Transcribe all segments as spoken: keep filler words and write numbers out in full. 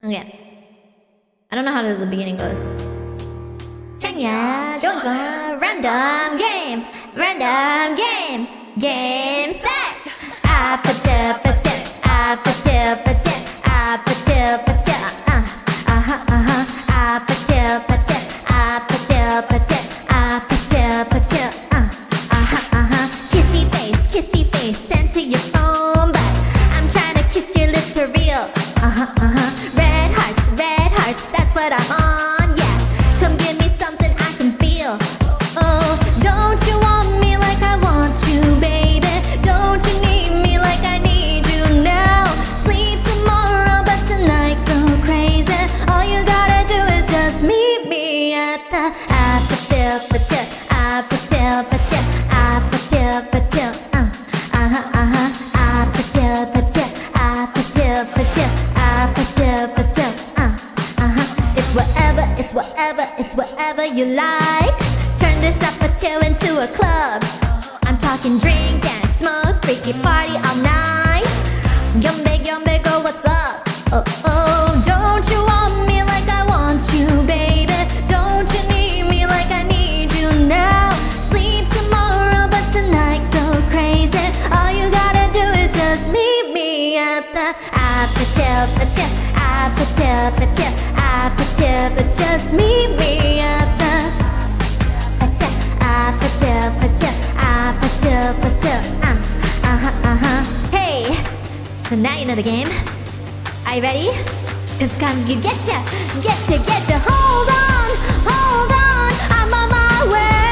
Okay. I don't know how the beginning goes. Chanya, don't go. Random game. Random game. Game start. Apata, pata, apata, pata, apata, pata. Uh, uh-huh, uh-huh. Apata, pata, apata, pata, apata, pata. Uh, uh-huh, uh-huh. Kissy face, kissy face, send to your phone, but I'm trying to kiss your lips for real. Uh-huh, uh-huh. Red hearts, red hearts, that's what I'm on, yeah. Come give me something I can feel. Oh, don't you want me like I want you, baby? Don't you need me like I need you now? Sleep tomorrow, but tonight go crazy. All you gotta do is just meet me at the Appatil, patil, Appatil, patil, Appatil, patil, uh, uh-huh, uh-huh, Appatil, patil, Appatil, patil, Appatil, patil, uh, uh-huh. It's whatever, it's whatever, it's whatever you like. Turn this Appatil into a club. I'm talking drink, dance, smoke, freaky party all night. Yumbe, yumbe, go, what's up? Oh, oh, don't you want me like I want you, baby? Don't you need me like I need you now? Sleep tomorrow, but tonight go crazy. All you gotta do is just meet me at the Appatil, patil, Appatil, patil, Appatil, but just meet me at the Appatil, Appatil, patil, Appatil, patil, uh, uh-huh, uh-huh. Hey, so now you know the game. Are you ready? Cause come you getcha, getcha, getcha. Hold on, hold on, I'm on my way.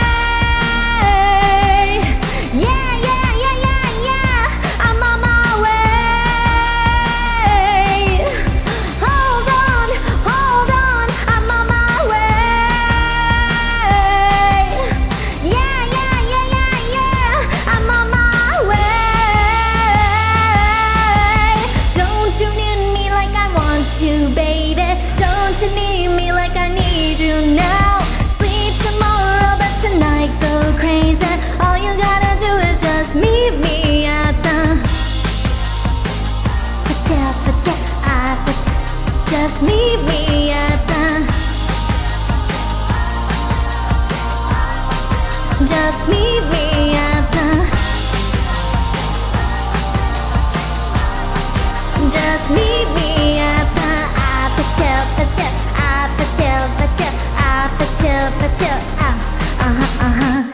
Yeah, yeah, yeah, yeah, yeah, I'm on my way. Hold on, hold on, I'm on my way. Yeah, yeah, yeah, yeah, yeah, I'm on my way. Don't you need me like I want you, baby? Don't you need me like I need you now? Sleep tomorrow, but tonight go crazy. All you gotta do is just meet me at the Patil, patil, ah, patil. Just meet me at the Just meet me at the Just meet me at the Appatil, patil, Appatil, patil, Appatil, patil, uh, uh-huh, uh-huh.